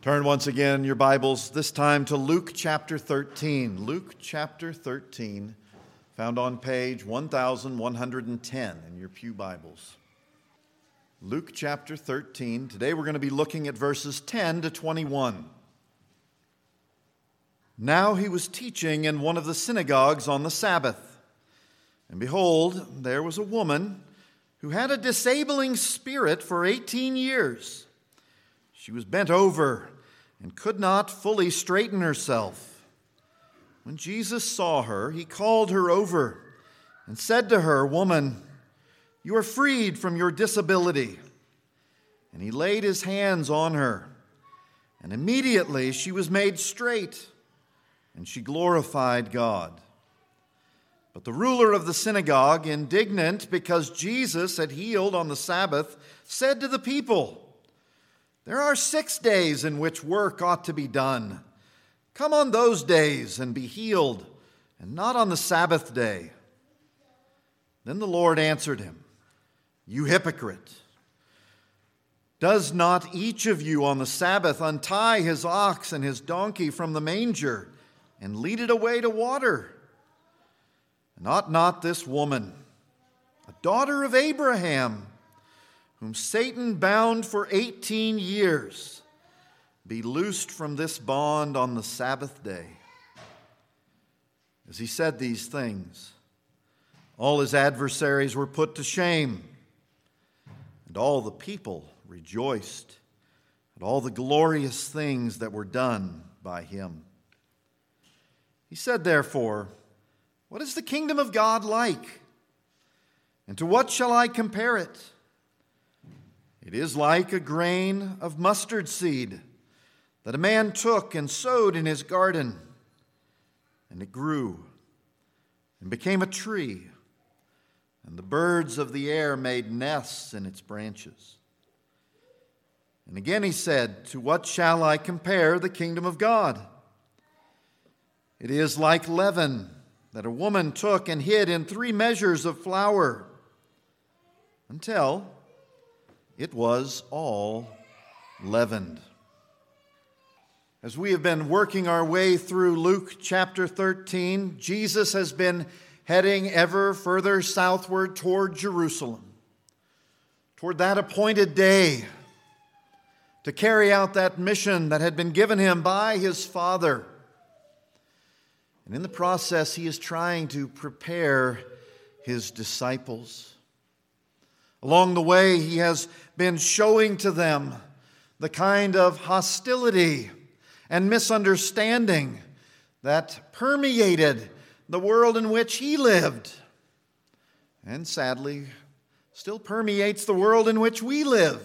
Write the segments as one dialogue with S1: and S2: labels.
S1: Turn once again your Bibles, this time to Luke chapter 13. Luke chapter 13, found on page 1110 in your pew Bibles. Luke chapter 13. Today we're going to be looking at verses 10 to 21. Now he was teaching in one of the synagogues on the Sabbath. And behold, there was a woman who had a disabling spirit for 18 years. She was bent over and could not fully straighten herself. When Jesus saw her, he called her over and said to her, "Woman, you are freed from your disability." And he laid his hands on her, and immediately she was made straight, and she glorified God. But the ruler of the synagogue, indignant because Jesus had healed on the Sabbath, said to the people, "There are 6 days in which work ought to be done. Come on those days and be healed, and not on the Sabbath day." Then the Lord answered him, "You hypocrite! Does not each of you on the Sabbath untie his ox and his donkey from the manger and lead it away to water? And ought not this woman, a daughter of Abraham, whom Satan bound for 18 years, be loosed from this bond on the Sabbath day?" As he said these things, all his adversaries were put to shame, and all the people rejoiced at all the glorious things that were done by him. He said, therefore, "What is the kingdom of God like? And to what shall I compare it? It is like a grain of mustard seed that a man took and sowed in his garden, and it grew and became a tree, and the birds of the air made nests in its branches." And again he said, "To what shall I compare the kingdom of God? It is like leaven that a woman took and hid in 3 measures of flour, until it was all leavened." As we have been working our way through Luke chapter 13, Jesus has been heading ever further southward toward Jerusalem, toward that appointed day to carry out that mission that had been given him by his Father. And in the process, he is trying to prepare his disciples. Along the way, he has been showing to them the kind of hostility and misunderstanding that permeated the world in which he lived, and sadly, still permeates the world in which we live.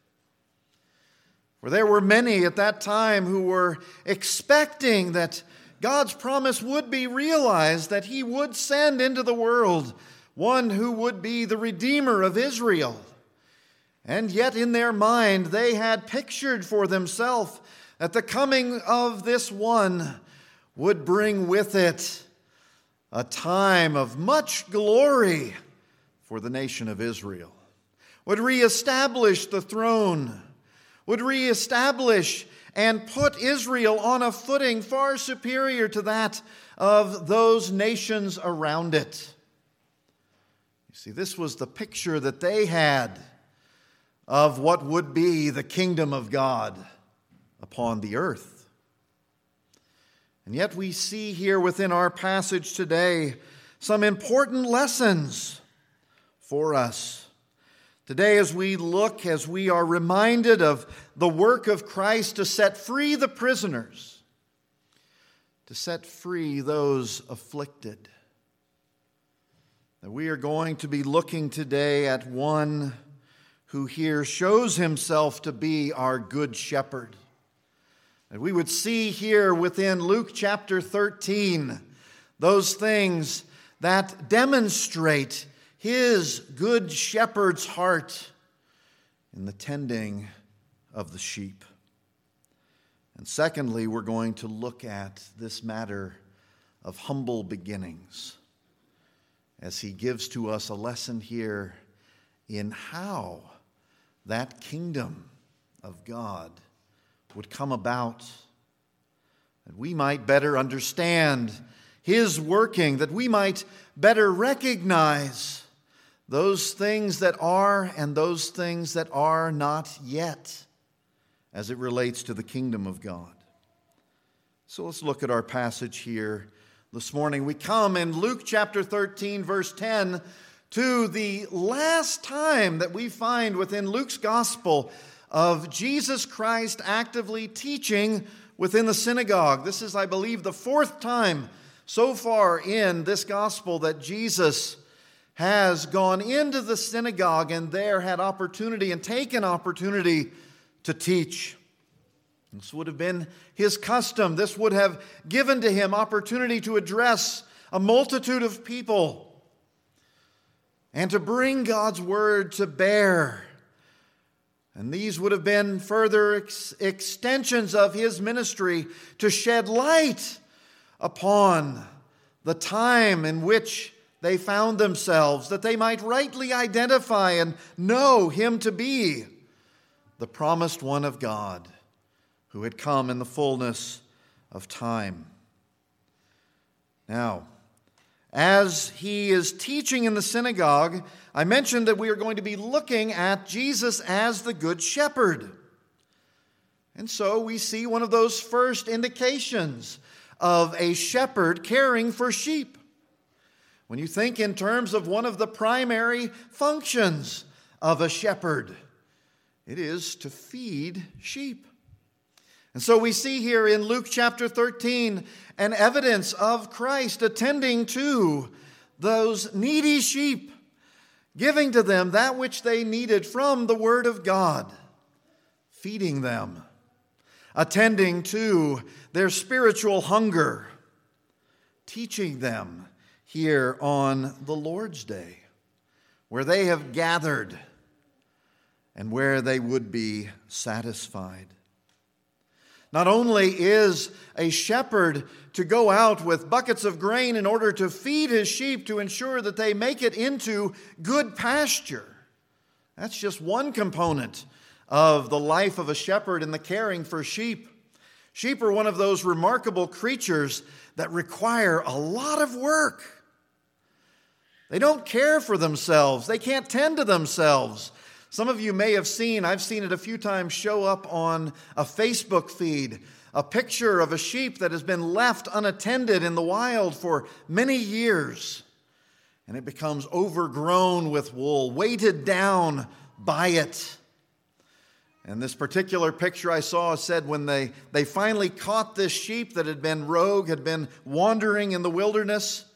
S1: For there were many at that time who were expecting that God's promise would be realized, that he would send into the world one who would be the Redeemer of Israel. And yet in their mind they had pictured for themselves that the coming of this one would bring with it a time of much glory for the nation of Israel, would reestablish the throne, would reestablish and put Israel on a footing far superior to that of those nations around it. You see, this was the picture that they had of what would be the kingdom of God upon the earth. And yet we see here within our passage today some important lessons for us. Today, as we look, as we are reminded of the work of Christ to set free the prisoners, to set free those afflicted, that we are going to be looking today at one who here shows himself to be our good shepherd. And we would see here within Luke chapter 13 those things that demonstrate his good shepherd's heart in the tending of the sheep. And secondly, we're going to look at this matter of humble beginnings as he gives to us a lesson here in how that kingdom of God would come about, that we might better understand His working, that we might better recognize those things that are and those things that are not yet as it relates to the kingdom of God. So let's look at our passage here this morning. We come in Luke chapter 13, verse 10, to the last time that we find within Luke's gospel of Jesus Christ actively teaching within the synagogue. This is, I believe, the fourth time so far in this gospel that Jesus has gone into the synagogue and there had opportunity and taken opportunity to teach. This would have been his custom. This would have given to him opportunity to address a multitude of people and to bring God's word to bear. And these would have been further extensions of his ministry to shed light upon the time in which they found themselves, that they might rightly identify and know him to be the promised one of God who had come in the fullness of time. Now, as he is teaching in the synagogue, I mentioned that we are going to be looking at Jesus as the Good Shepherd. And so we see one of those first indications of a shepherd caring for sheep. When you think in terms of one of the primary functions of a shepherd, it is to feed sheep. And so we see here in Luke chapter 13 an evidence of Christ attending to those needy sheep, giving to them that which they needed from the Word of God, feeding them, attending to their spiritual hunger, teaching them here on the Lord's Day, where they have gathered and where they would be satisfied. Not only is a shepherd to go out with buckets of grain in order to feed his sheep to ensure that they make it into good pasture. That's just one component of the life of a shepherd and the caring for sheep. Sheep are one of those remarkable creatures that require a lot of work. They don't care for themselves. They can't tend to themselves. Some of you may have seen, I've seen it a few times show up on a Facebook feed, a picture of a sheep that has been left unattended in the wild for many years. And it becomes overgrown with wool, weighted down by it. And this particular picture I saw said when they finally caught this sheep that had been rogue, had been wandering in the wilderness,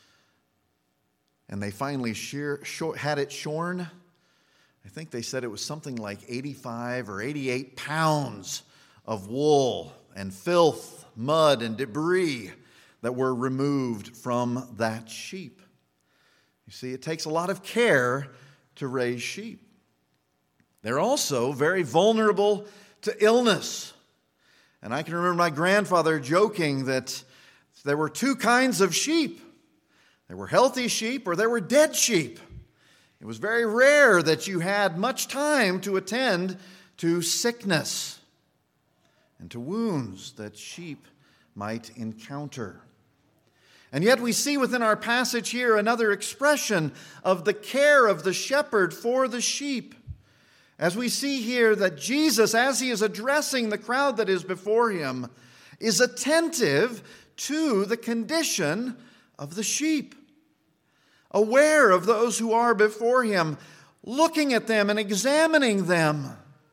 S1: and they finally had it shorn. I think they said it was something like 85 or 88 pounds of wool and filth, mud, and debris that were removed from that sheep. You see, it takes a lot of care to raise sheep. They're also very vulnerable to illness. And I can remember my grandfather joking that there were two kinds of sheep. There were healthy sheep or there were dead sheep. It was very rare that you had much time to attend to sickness and to wounds that sheep might encounter. And yet we see within our passage here another expression of the care of the shepherd for the sheep. As we see here that Jesus, as he is addressing the crowd that is before him, is attentive to the condition of the sheep, aware of those who are before him, looking at them and examining them,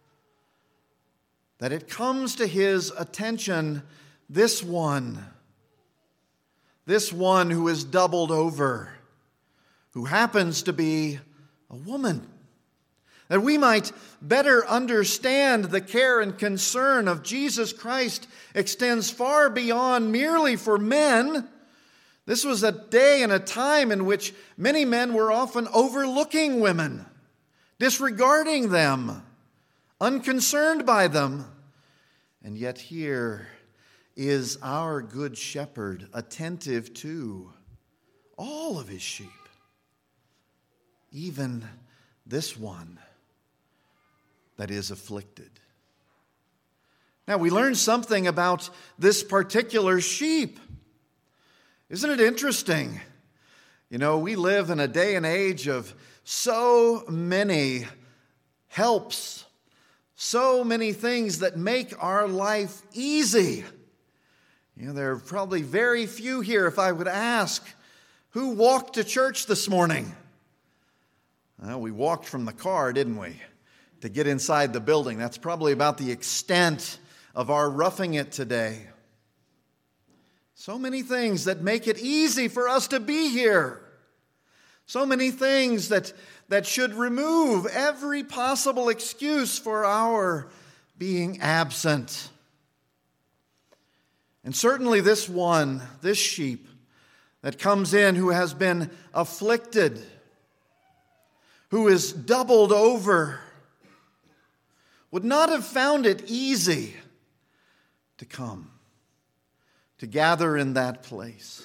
S1: that it comes to his attention, this one who is doubled over, who happens to be a woman. That we might better understand the care and concern of Jesus Christ extends far beyond merely for men. This was a day and a time in which many men were often overlooking women, disregarding them, unconcerned by them. And yet here is our good shepherd attentive to all of his sheep, even this one that is afflicted. Now, we learn something about this particular sheep. Isn't it interesting? You know, we live in a day and age of so many helps, so many things that make our life easy. You know, there are probably very few here, if I would ask, who walked to church this morning? Well, we walked from the car, didn't we, to get inside the building. That's probably about the extent of our roughing it today. So many things that make it easy for us to be here. So many things that should remove every possible excuse for our being absent. And certainly this sheep that comes in who has been afflicted, who is doubled over, would not have found it easy to come, to gather in that place.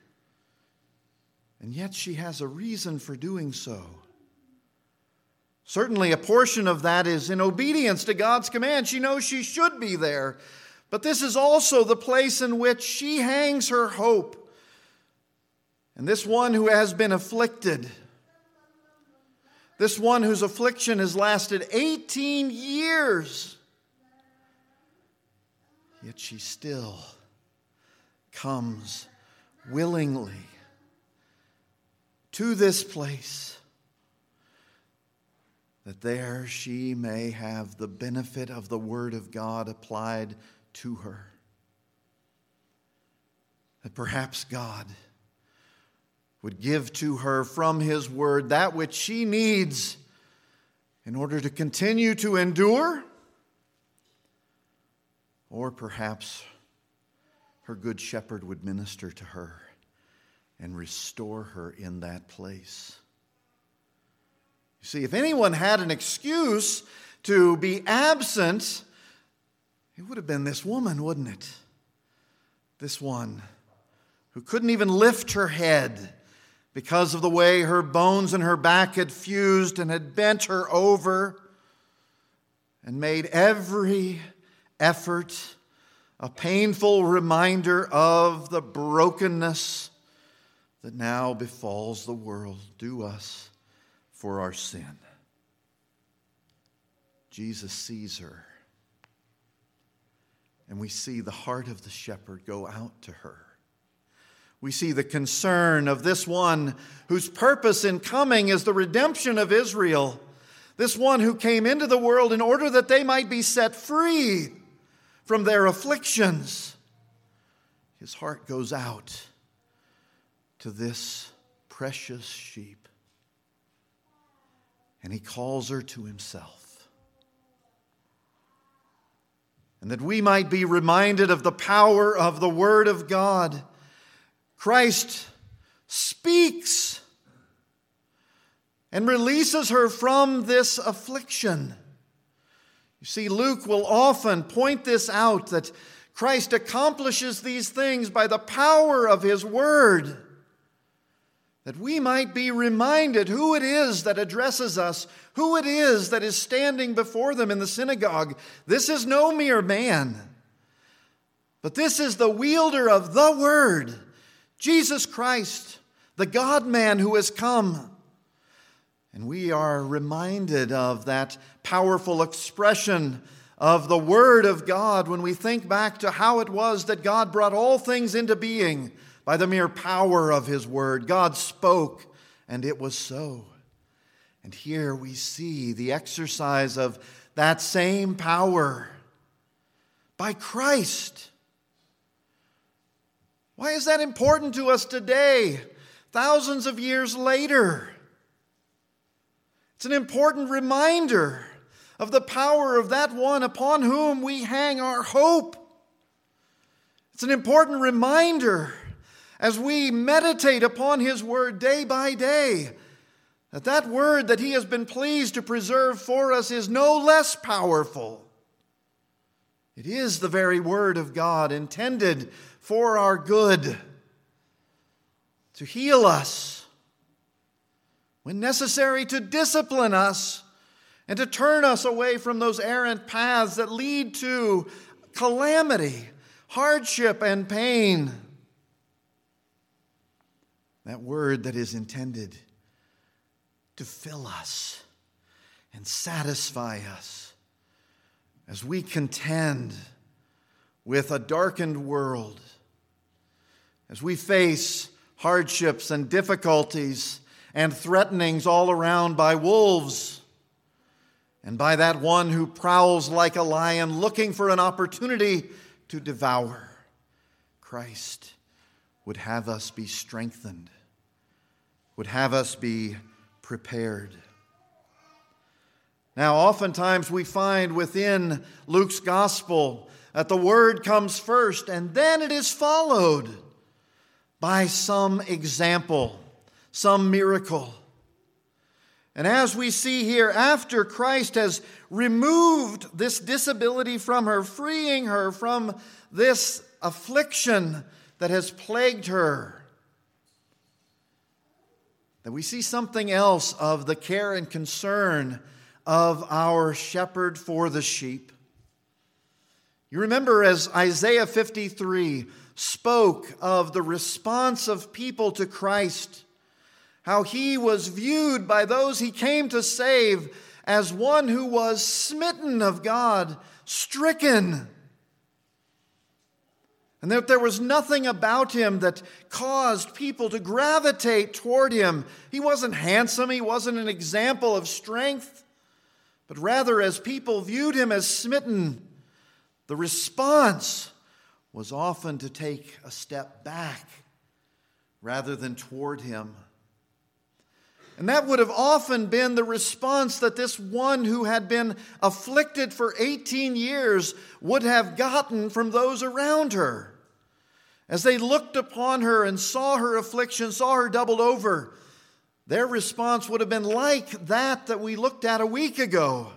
S1: And yet she has a reason for doing so. Certainly a portion of that is in obedience to God's command. She knows she should be there. But this is also the place in which she hangs her hope. And this one who has been afflicted, this one whose affliction has lasted 18 years, yet she still comes willingly to this place, that there she may have the benefit of the Word of God applied to her. That perhaps God would give to her from His Word that which she needs in order to continue to endure, or perhaps her Good Shepherd would minister to her and restore her in that place. You see, if anyone had an excuse to be absent, it would have been this woman, wouldn't it? This one who couldn't even lift her head because of the way her bones and her back had fused and had bent her over and made every effort a painful reminder of the brokenness that now befalls the world due us for our sin. Jesus sees her, and we see the heart of the shepherd go out to her. We see the concern of this one whose purpose in coming is the redemption of Israel, this one who came into the world in order that they might be set free from their afflictions. His heart goes out to this precious sheep, and He calls her to Himself. And that we might be reminded of the power of the Word of God, Christ speaks and releases her from this affliction. You see, Luke will often point this out, that Christ accomplishes these things by the power of His Word, that we might be reminded who it is that addresses us, who it is that is standing before them in the synagogue. This is no mere man, but this is the wielder of the Word, Jesus Christ, the God-man who has come. And we are reminded of that powerful expression of the Word of God when we think back to how it was that God brought all things into being by the mere power of His Word. God spoke, and it was so. And here we see the exercise of that same power by Christ. Why is that important to us today, thousands of years later? It's an important reminder of the power of that one upon whom we hang our hope. It's an important reminder as we meditate upon His Word day by day, that Word that He has been pleased to preserve for us is no less powerful. It is the very Word of God intended for our good, to heal us, when necessary to discipline us, and to turn us away from those errant paths that lead to calamity, hardship, and pain. That word that is intended to fill us and satisfy us as we contend with a darkened world, as we face hardships and difficulties and threatenings all around by wolves and by that one who prowls like a lion looking for an opportunity to devour. Christ would have us be strengthened, would have us be prepared. Now, oftentimes we find within Luke's gospel that the word comes first and then it is followed by some example, some miracle. And as we see here, after Christ has removed this disability from her, freeing her from this affliction that has plagued her, that we see something else of the care and concern of our shepherd for the sheep. You remember as Isaiah 53 spoke of the response of people to Christ, how he was viewed by those he came to save as one who was smitten of God, stricken. And that there was nothing about him that caused people to gravitate toward him. He wasn't handsome, he wasn't an example of strength, but rather as people viewed him as smitten, the response was often to take a step back rather than toward him. And that would have often been the response that this one who had been afflicted for 18 years would have gotten from those around her. As they looked upon her and saw her affliction, saw her doubled over, their response would have been like that we looked at a week ago,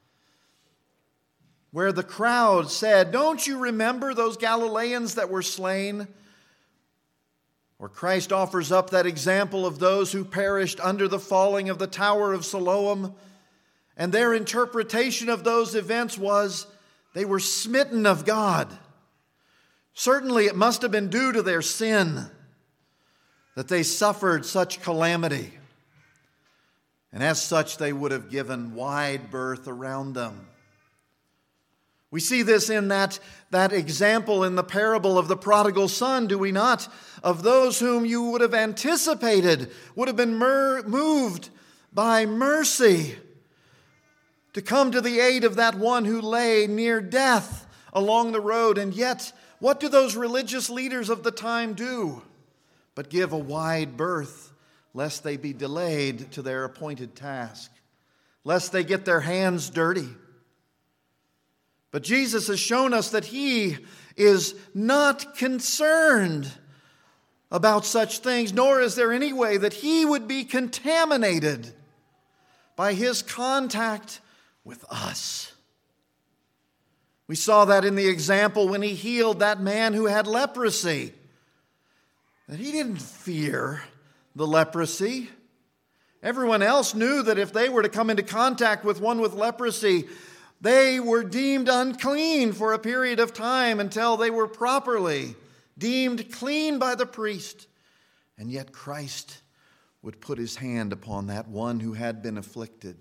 S1: where the crowd said, "Don't you remember those Galileans that were slain?" Or Christ offers up that example of those who perished under the falling of the Tower of Siloam, and their interpretation of those events was they were smitten of God. Certainly it must have been due to their sin that they suffered such calamity. And as such, they would have given wide berth around them. We see this in that example in the parable of the prodigal son, do we not? Of those whom you would have anticipated would have been moved by mercy to come to the aid of that one who lay near death along the road. And yet, what do those religious leaders of the time do but give a wide berth, lest they be delayed to their appointed task, lest they get their hands dirty? But Jesus has shown us that he is not concerned about such things, nor is there any way that he would be contaminated by his contact with us. We saw that in the example when he healed that man who had leprosy, that he didn't fear the leprosy. Everyone else knew that if they were to come into contact with one with leprosy, they were deemed unclean for a period of time until they were properly deemed clean by the priest. And yet Christ would put his hand upon that one who had been afflicted.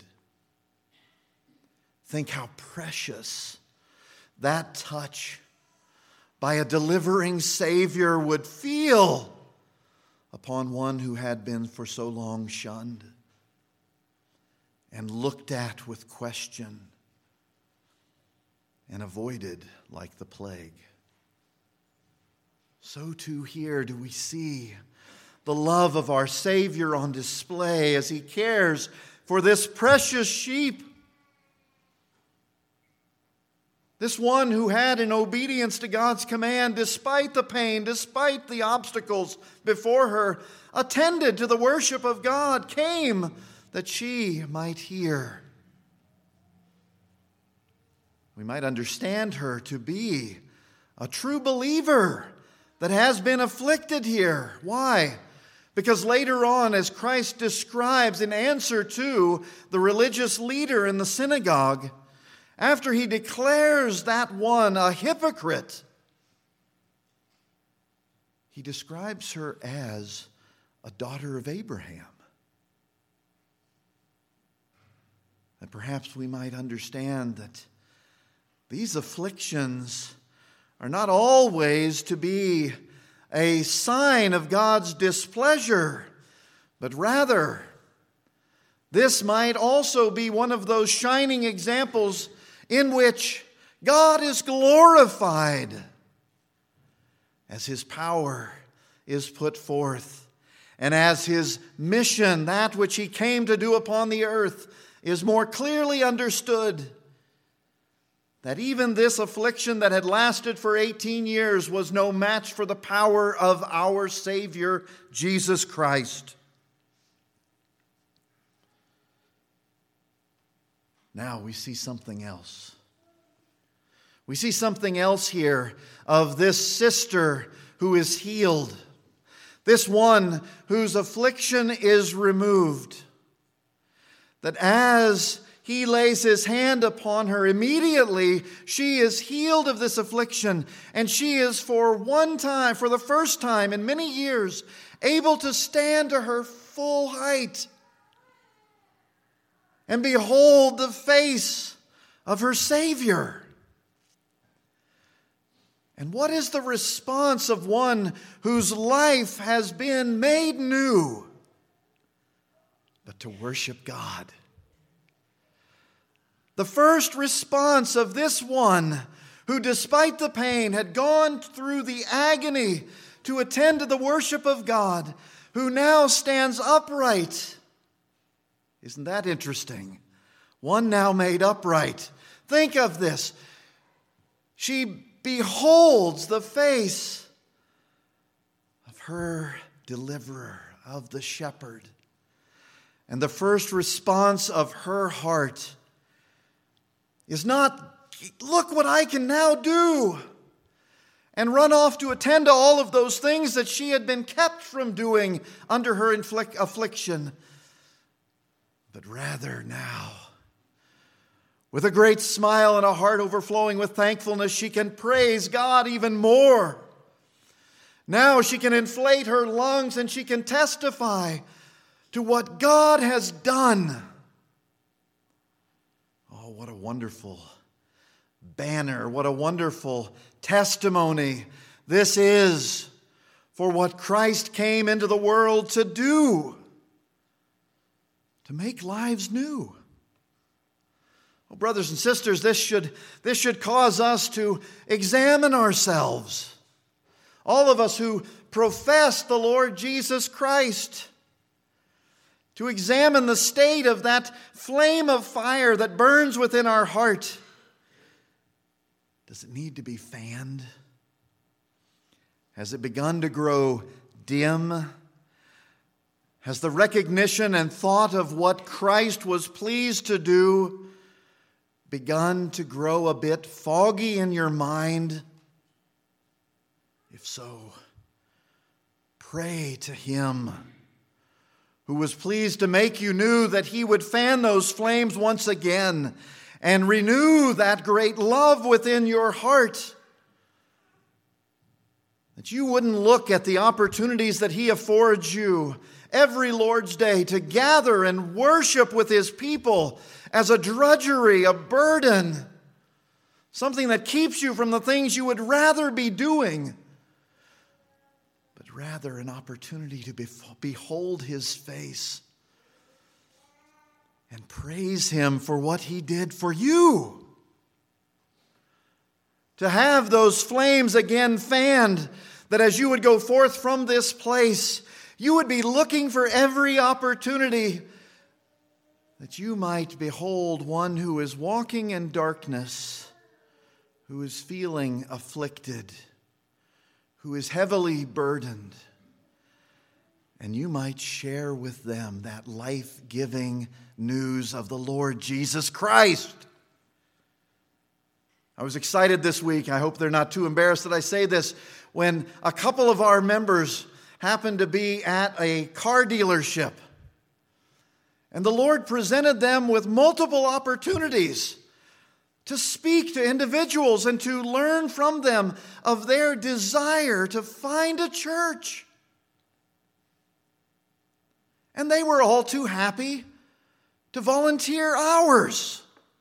S1: Think how precious that touch by a delivering Savior would feel upon one who had been for so long shunned and looked at with question and avoided like the plague. So too here do we see the love of our Savior on display as he cares for this precious sheep. This one who had, in obedience to God's command, despite the pain, despite the obstacles before her, attended to the worship of God, came that she might hear. We might understand her to be a true believer that has been afflicted here. Why? Because later on, as Christ describes in answer to the religious leader in the synagogue, after he declares that one a hypocrite, he describes her as a daughter of Abraham. And perhaps we might understand that these afflictions are not always to be a sign of God's displeasure, but rather, this might also be one of those shining examples in which God is glorified as His power is put forth, and as His mission, that which He came to do upon the earth, is more clearly understood. That even this affliction that had lasted for 18 years was no match for the power of our Savior, Jesus Christ. Now we see something else. We see something else here of this sister who is healed. This one whose affliction is removed. That as he lays his hand upon her, immediately she is healed of this affliction, and she is for the first time in many years, able to stand to her full height and behold the face of her Savior. And what is the response of one whose life has been made new? But to worship God. The first response of this one who, despite the pain, had gone through the agony to attend to the worship of God, who now stands upright. Isn't that interesting? One now made upright. Think of this. She beholds the face of her deliverer, of the shepherd. And the first response of her heart is not, look what I can now do, and run off to attend to all of those things that she had been kept from doing under her affliction. But rather now, with a great smile and a heart overflowing with thankfulness, she can praise God even more. Now she can inflate her lungs and she can testify to what God has done. Oh, what a wonderful banner, what a wonderful testimony this is for what Christ came into the world to do, to make lives new. Well, brothers and sisters, this should cause us to examine ourselves. All of us who profess the Lord Jesus Christ, to examine the state of that flame of fire that burns within our heart. Does it need to be fanned? Has it begun to grow dim? Has the recognition and thought of what Christ was pleased to do begun to grow a bit foggy in your mind? If so, pray to Him who was pleased to make you new, that He would fan those flames once again and renew that great love within your heart. That you wouldn't look at the opportunities that He affords you every Lord's Day to gather and worship with His people as a drudgery, a burden, something that keeps you from the things you would rather be doing, but rather an opportunity to behold His face and praise Him for what He did for you. To have those flames again fanned, that as you would go forth from this place, you would be looking for every opportunity that you might behold one who is walking in darkness, who is feeling afflicted, who is heavily burdened, and you might share with them that life-giving news of the Lord Jesus Christ. I was excited this week. I hope they're not too embarrassed that I say this. When a couple of our members happened to be at a car dealership, and the Lord presented them with multiple opportunities to speak to individuals and to learn from them of their desire to find a church. And they were all too happy to volunteer hours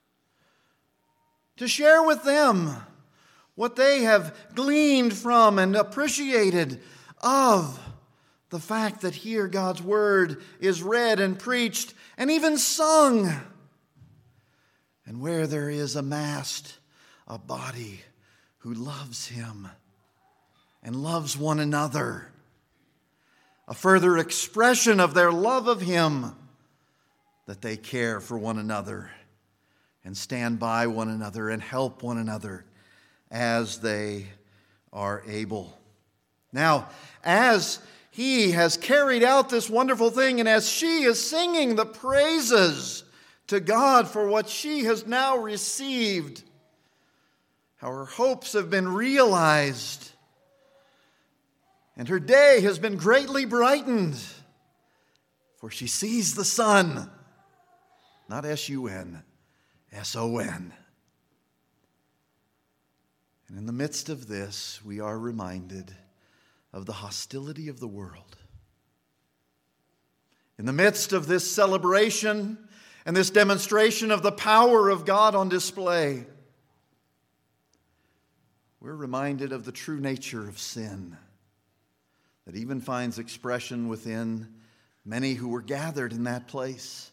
S1: to share with them what they have gleaned from and appreciated of the fact that here God's word is read and preached and even sung. And where there is amassed a body who loves him and loves one another, a further expression of their love of him, that they care for one another and stand by one another and help one another as they are able. Now, as he has carried out this wonderful thing, and as she is singing the praises to God for what she has now received, how her hopes have been realized, and her day has been greatly brightened, for she sees the sun, not S-U-N, S-O-N. And in the midst of this, we are reminded of the hostility of the world. In the midst of this celebration and this demonstration of the power of God on display, we're reminded of the true nature of sin that even finds expression within many who were gathered in that place,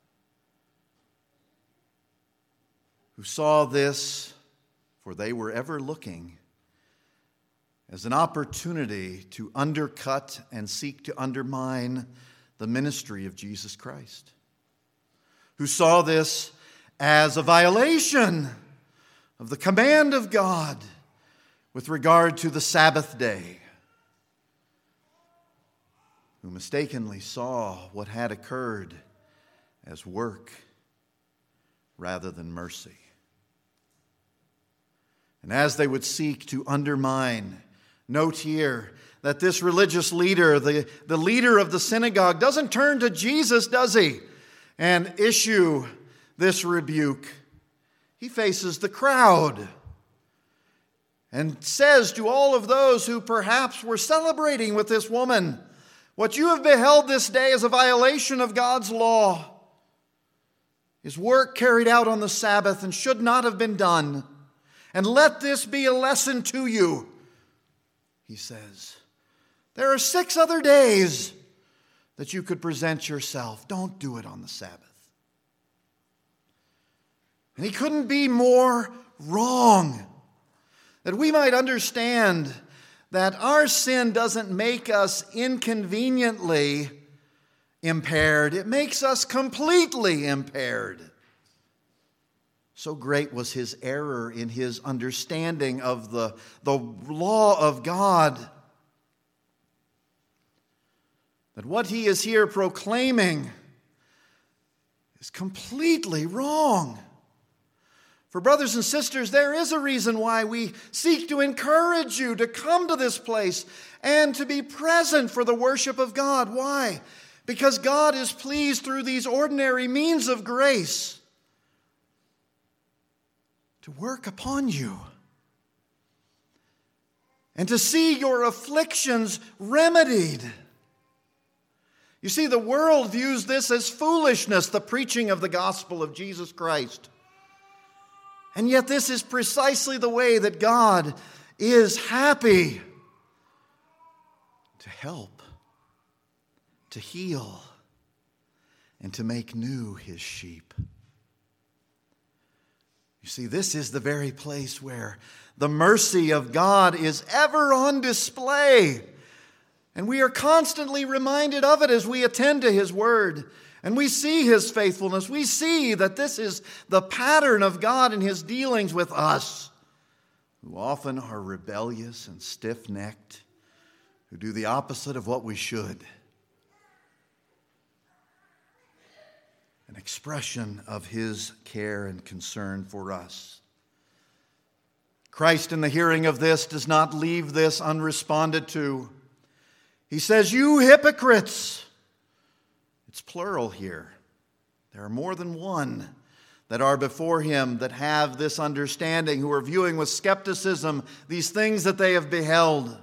S1: who saw this, for they were ever looking, as an opportunity to undercut and seek to undermine the ministry of Jesus Christ, who saw this as a violation of the command of God with regard to the Sabbath day, who mistakenly saw what had occurred as work rather than mercy. And as they would seek to undermine, note here that this religious leader, the leader of the synagogue, doesn't turn to Jesus, does he, and issue this rebuke. He faces the crowd and says to all of those who perhaps were celebrating with this woman, what you have beheld this day is a violation of God's law, is work carried out on the Sabbath and should not have been done. And let this be a lesson to you, he says. There are 6 other days that you could present yourself. Don't do it on the Sabbath. And he couldn't be more wrong. That we might understand that our sin doesn't make us inconveniently impaired. It makes us completely impaired. So great was his error in his understanding of the law of God, that what he is here proclaiming is completely wrong. For brothers and sisters, there is a reason why we seek to encourage you to come to this place and to be present for the worship of God. Why? Because God is pleased through these ordinary means of grace to work upon you and to see your afflictions remedied. You see, the world views this as foolishness, the preaching of the gospel of Jesus Christ. And yet this is precisely the way that God is happy to help, to heal, and to make new his sheep. You see, this is the very place where the mercy of God is ever on display. And we are constantly reminded of it as we attend to his word. And we see his faithfulness. We see that this is the pattern of God in his dealings with us, who often are rebellious and stiff-necked, who do the opposite of what we should. An expression of his care and concern for us. Christ, in the hearing of this, does not leave this unresponded to. He says, "You hypocrites." It's plural here. There are more than one that are before him that have this understanding, who are viewing with skepticism these things that they have beheld.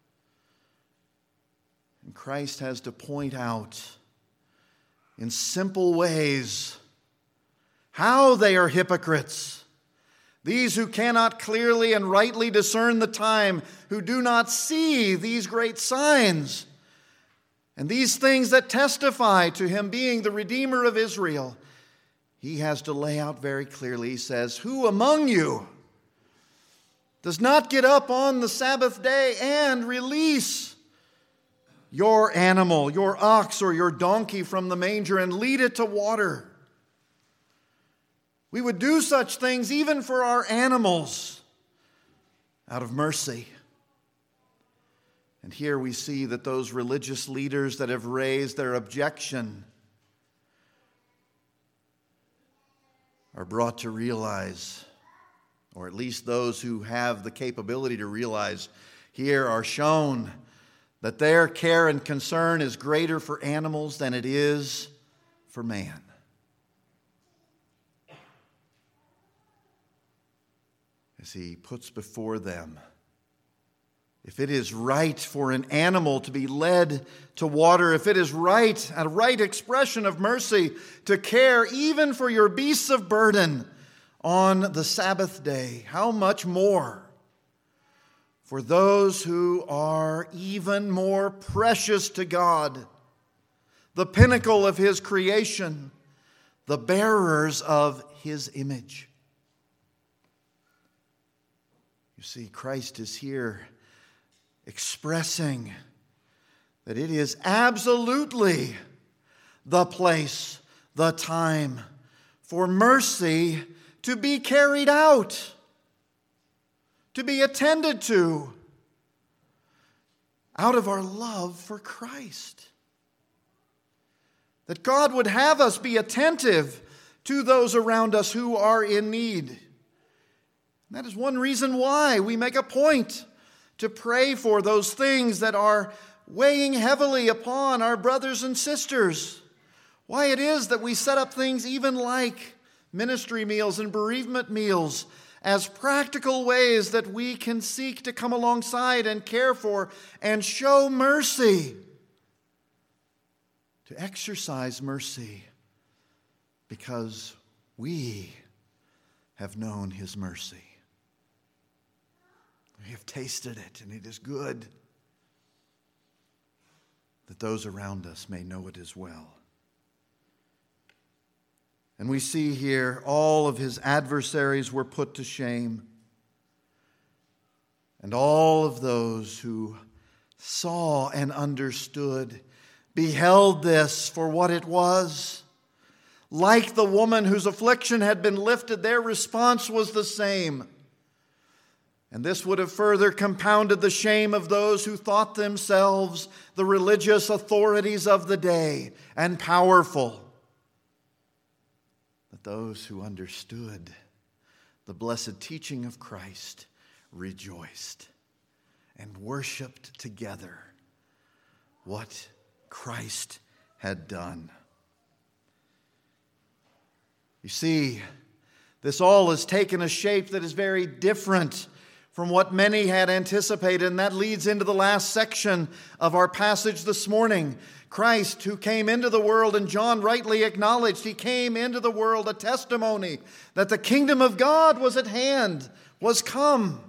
S1: And Christ has to point out in simple ways how they are hypocrites. These who cannot clearly and rightly discern the time, who do not see these great signs, and these things that testify to him being the Redeemer of Israel. He has to lay out very clearly. He says, "Who among you does not get up on the Sabbath day and release your animal, your ox or your donkey from the manger and lead it to water?" We would do such things even for our animals out of mercy. And here we see that those religious leaders that have raised their objection are brought to realize, or at least those who have the capability to realize, here are shown that their care and concern is greater for animals than it is for man. As he puts before them, if it is right for an animal to be led to water, if it is right, a right expression of mercy, to care even for your beasts of burden on the Sabbath day, how much more for those who are even more precious to God, the pinnacle of his creation, the bearers of his image. You see, Christ is here expressing that it is absolutely the place, the time for mercy to be carried out, to be attended to, out of our love for Christ. That God would have us be attentive to those around us who are in need. And that is one reason why we make a point to pray for those things that are weighing heavily upon our brothers and sisters. Why it is that we set up things even like ministry meals and bereavement meals as practical ways that we can seek to come alongside and care for and show mercy. To exercise mercy because we have known his mercy. We have tasted it, and it is good, that those around us may know it as well. And we see here all of his adversaries were put to shame, and all of those who saw and understood beheld this for what it was. Like the woman whose affliction had been lifted, their response was the same. And this would have further compounded the shame of those who thought themselves the religious authorities of the day and powerful. But those who understood the blessed teaching of Christ rejoiced and worshiped together what Christ had done. You see, this all has taken a shape that is very different from what many had anticipated, and that leads into the last section of our passage this morning. Christ, who came into the world, and John rightly acknowledged, he came into the world a testimony that the kingdom of God was at hand, was come.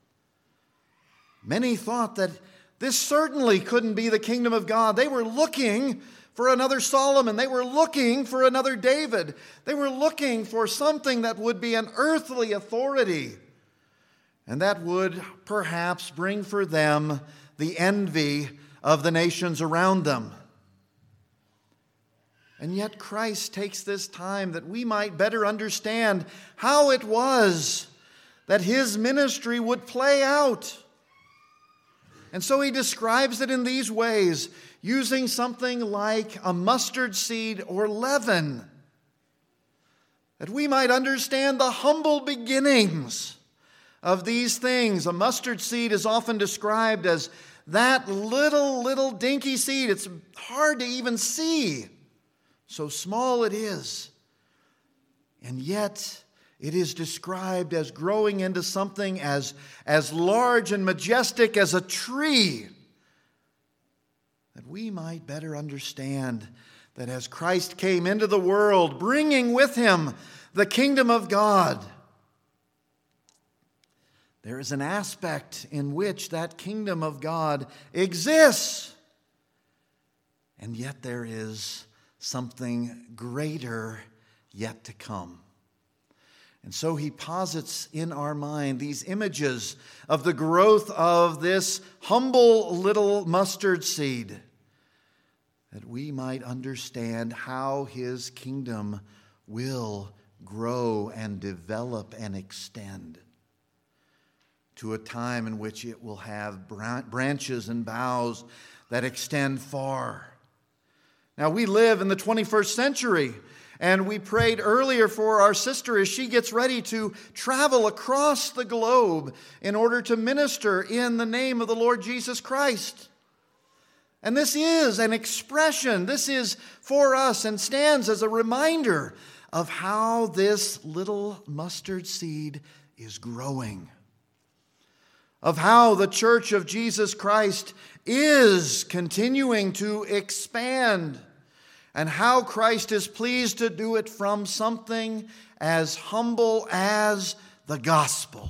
S1: Many thought that this certainly couldn't be the kingdom of God. They were looking for another Solomon. They were looking for another David. They were looking for something that would be an earthly authority, and that would perhaps bring for them the envy of the nations around them. And yet Christ takes this time that we might better understand how it was that his ministry would play out. And so he describes it in these ways, using something like a mustard seed or leaven, that we might understand the humble beginnings of these things. A mustard seed is often described as that little dinky seed. It's hard to even see, so small it is. And yet it is described as growing into something as large and majestic as a tree, that we might better understand that as Christ came into the world, bringing with him the kingdom of God, there is an aspect in which that kingdom of God exists. And yet there is something greater yet to come. And so he posits in our mind these images of the growth of this humble little mustard seed, that we might understand how his kingdom will grow and develop and extend to a time in which it will have branches and boughs that extend far. Now, we live in the 21st century, and we prayed earlier for our sister as she gets ready to travel across the globe in order to minister in the name of the Lord Jesus Christ. And this is an expression, this is for us and stands as a reminder of how this little mustard seed is growing, of how the Church of Jesus Christ is continuing to expand, and how Christ is pleased to do it from something as humble as the gospel.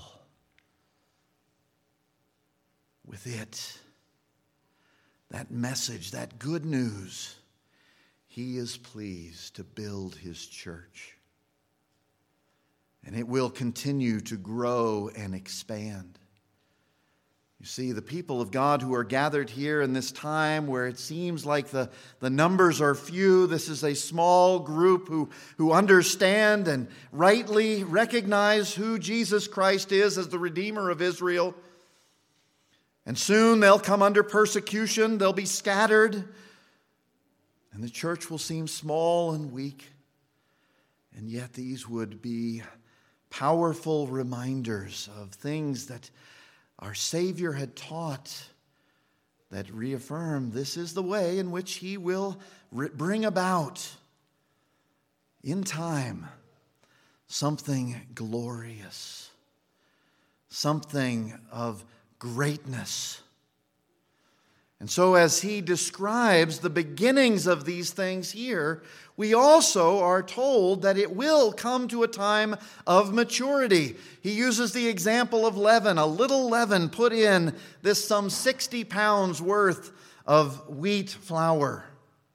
S1: With it, that message, that good news, he is pleased to build his church. And it will continue to grow and expand. You see, the people of God who are gathered here in this time where it seems like the numbers are few, this is a small group who understand and rightly recognize who Jesus Christ is as the Redeemer of Israel. And soon they'll come under persecution, they'll be scattered, and the church will seem small and weak. And yet these would be powerful reminders of things that our Savior had taught that reaffirm this is the way in which he will bring about in time something glorious, something of greatness. And so as he describes the beginnings of these things here, we also are told that it will come to a time of maturity. He uses the example of leaven, a little leaven put in this some 60 pounds worth of wheat flour.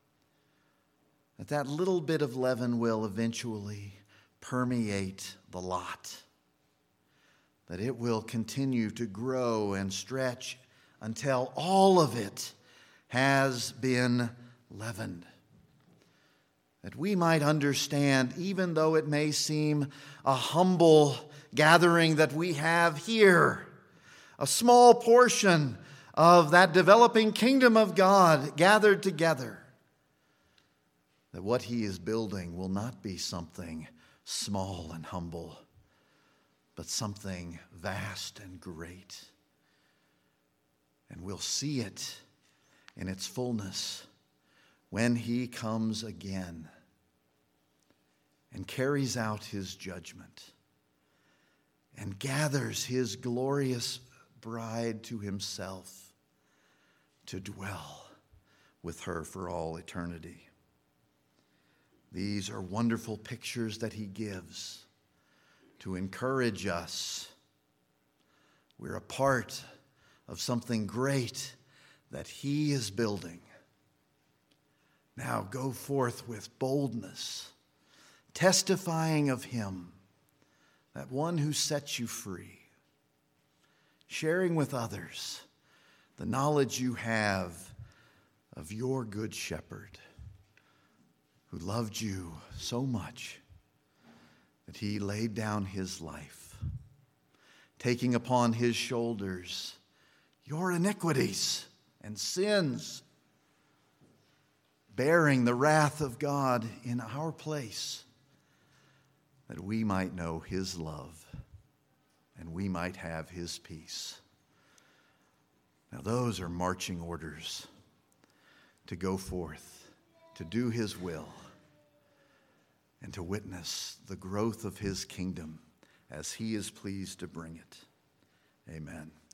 S1: That little bit of leaven will eventually permeate the lot. That it will continue to grow and stretch until all of it has been leavened. That we might understand, even though it may seem a humble gathering that we have here, a small portion of that developing kingdom of God gathered together, that what he is building will not be something small and humble, but something vast and great. And we'll see it in its fullness when he comes again and carries out his judgment and gathers his glorious bride to himself to dwell with her for all eternity. These are wonderful pictures that he gives to encourage us. We're a part of something great that he is building. Now go forth with boldness, testifying of him, that one who sets you free, sharing with others the knowledge you have of your good shepherd who loved you so much that he laid down his life, taking upon his shoulders your iniquities and sins, bearing the wrath of God in our place, that we might know his love and we might have his peace. Now those are marching orders to go forth, to do his will. and to witness the growth of his kingdom as he is pleased to bring it. Amen.